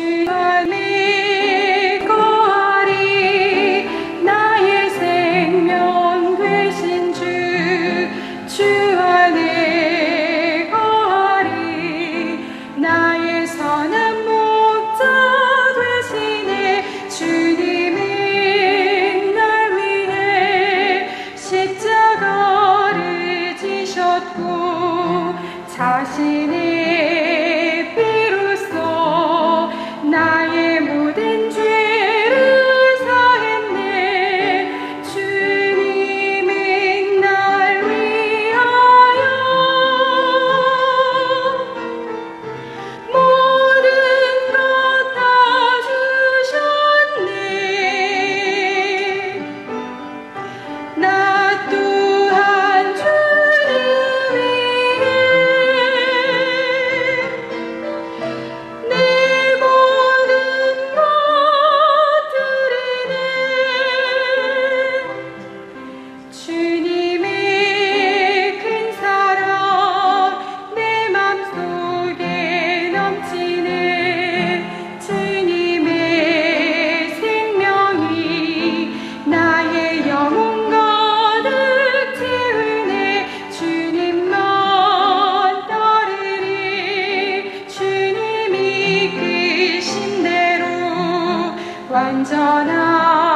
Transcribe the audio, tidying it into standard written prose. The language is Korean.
안에 거하리. 나의 생명 되신 주 안에 거하리. 나의 선한 목자 되시네. 주님은 날 위해 십자가를 지셨고 자신의 피로써 나의 모든 죄를 사했네. 주님은 날 위하여 모든 것 다 주셨네. 나 또한 주를 위해 내 모든 것 드리네. 주님의 큰 사랑 내 맘속에 넘치는 주님의 생명이 나의 영혼 가득 채우네. 주님만 따르리. 주님이 이끄신 대로 완전한